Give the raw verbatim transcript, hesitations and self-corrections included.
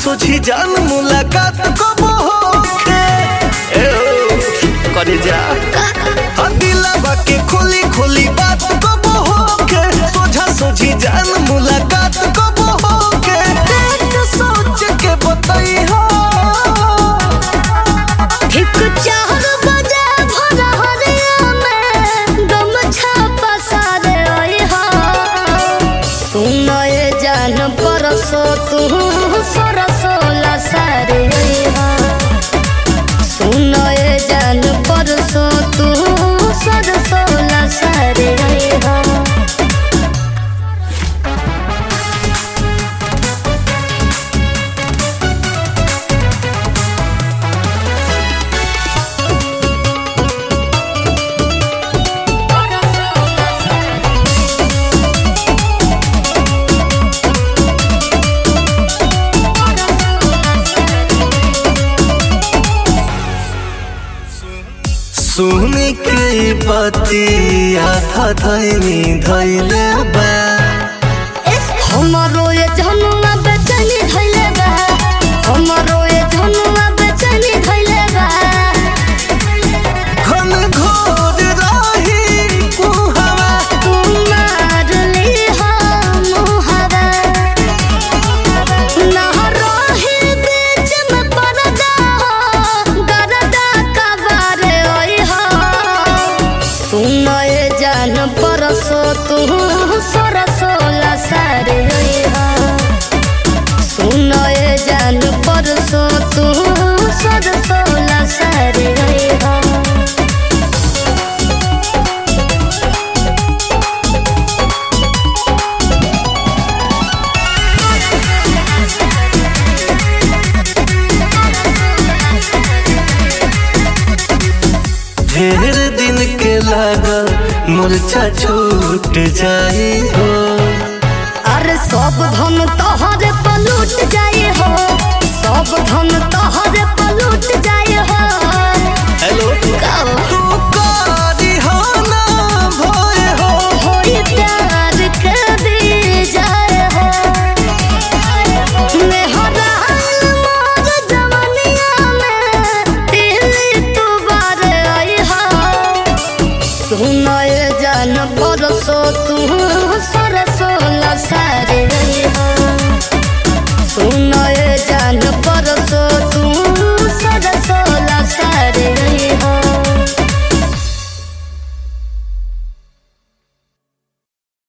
सोझी जान मुलाकात कब होखे ए ओ करे जा दिलवा के खोली खोली बात कब होखे सोझा सोझी जान मुलाकात कब होखे देख सोच के बताई हो ठीक चार बजे भोर हरिया में दम छापा सारे आई हो सुनाए जान परसो तू सरसोला सारे आई हो सुनाए जान परसो तू सरसोला सारे आई हो सुन के बतिया था धैनी धैले बा हमरो ये जनुआ बेचैनी धइले बा हमरो ये जनुआ बेचैनी धइले बा घन घोर रही कुहवा तू मार ली हम हवा ना रही बीच में पर्दा गरदा कबार ओई हो सुनाए जान परसो तू सरसोला सारे आई हो सुनाए जान परसो तू सरसोला सारे आई हो ढेर दिन के लागल मूर्छा छूट जाई हो अरे सब धन तोहरे पलूट जाए हो सब धन तोहरे पलूट जाए हो हेलो गाओ तू कारी हो ना भोए हो होई प्यार के दी जाए हो मेहरा मोर जवानिया में दिल्ली तू बार आई हो सुनाए जान परसो तू सरसोला सारे आई हो